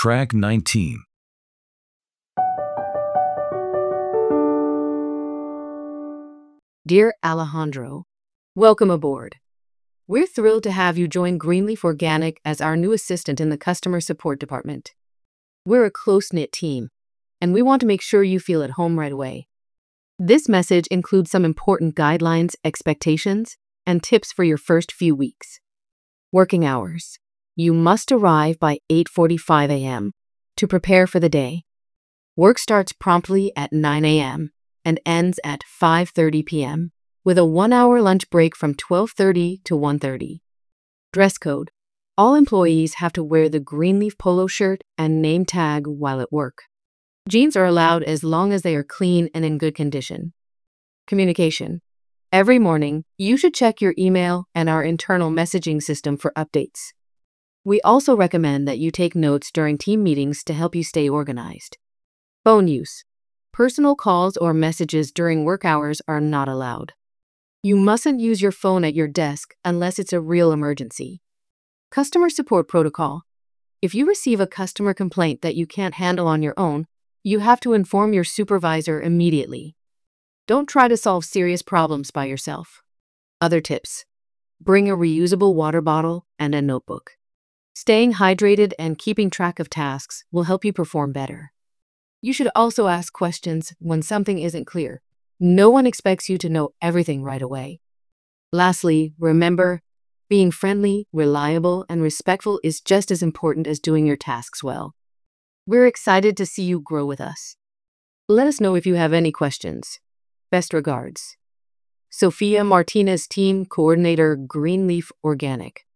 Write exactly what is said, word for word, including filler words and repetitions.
Track nineteen. Dear Alejandro, welcome aboard. We're thrilled to have you join Greenleaf Organic as our new assistant in the customer support department. We're a close-knit team, and we want to make sure you feel at home right away. This message includes some important guidelines, expectations, and tips for your first few weeks. Working hours. You must arrive by eight forty-five a.m. to prepare for the day. Work starts promptly at nine a.m. and ends at five thirty p.m. with a one-hour lunch break from twelve thirty to one thirty. Dress code. All employees have to wear the Greenleaf polo shirt and name tag while at work. Jeans are allowed as long as they are clean and in good condition. Communication. Every morning, you should check your email and our internal messaging system for updates. We also recommend that you take notes during team meetings to help you stay organized. Phone use. Personal calls or messages during work hours are not allowed. You mustn't use your phone at your desk unless it's a real emergency. Customer support protocol. If you receive a customer complaint that you can't handle on your own, you have to inform your supervisor immediately. Don't try to solve serious problems by yourself. Other tips. Bring a reusable water bottle and a notebook. Staying hydrated and keeping track of tasks will help you perform better. You should also ask questions when something isn't clear. No one expects you to know everything right away. Lastly, remember, being friendly, reliable, and respectful is just as important as doing your tasks well. We're excited to see you grow with us. Let us know if you have any questions. Best regards. Sophia Martinez, Team Coordinator, Greenleaf Organic.